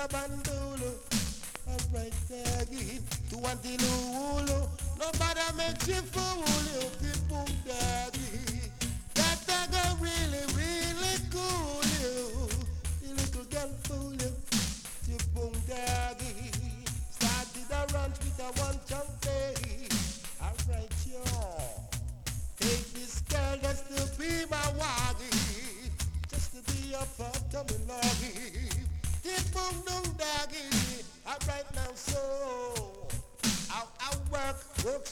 a bandolo. Alright, doggy, to want the lulu. Nobody makes you fool you, people, doggy. That dog really, really cool you. The little girl fool you, people, doggy. Started a ranch with a one jump day. Alright, y'all. Take this girl just to be my waggy. Just to be a part of me loggy. Keep boom dong doggy. Alright now so I work